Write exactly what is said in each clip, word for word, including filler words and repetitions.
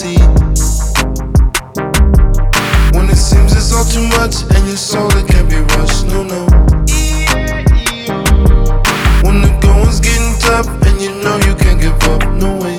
reality. When it seems it's all too much and your soul it can't be rushed, no, no. When the going's getting tough and you know you can't give up, no way.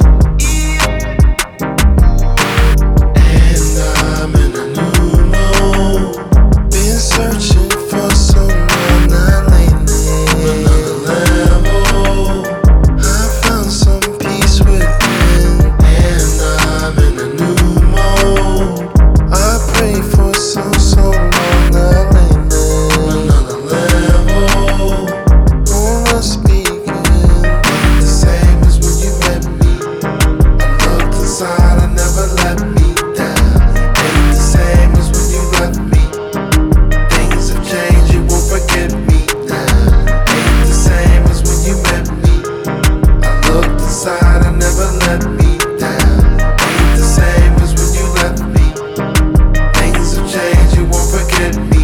And I'm in a new mode, been searching for so long, not lately. Another level, I found some peace within. And I'm in a new mode, I pray for so, so long, not lately. Another level, who was speaking, ain't the same as when you met me. I looked inside, I never let me down. Ain't the same as when you left me. Things have changed, you won't forget me now. Ain't the same as when you met me. I looked inside, I never let me down. Ain't the same as when you left me. Things have changed, you won't forget me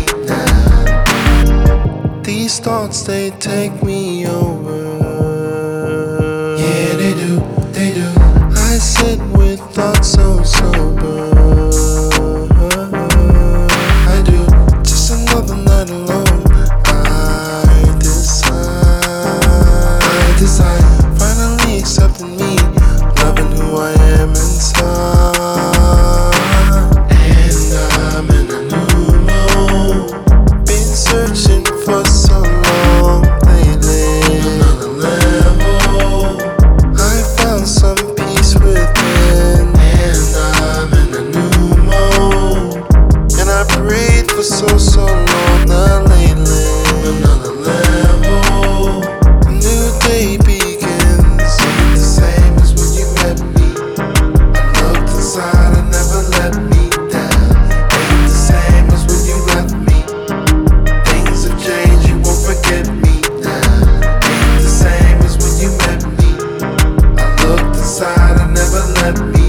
now. These thoughts, they take me over. Yeah, they do, they do. I sit with thoughts so sober. I do, just another night alone. I decide, I decide, finally accepting me, loving who I am inside. And I'm in a new mode, been searching for so long lately. Another level, I found some peace within. And I'm in a new mode, and I prayed for so, so long, not lately. Another level, a new day begins. Ain't the same as when you met me. I looked inside, I never let me down. Ain't the same as when you left me. Things have changed, you won't forget me now. Ain't the same as when you met me. I looked inside, I never let me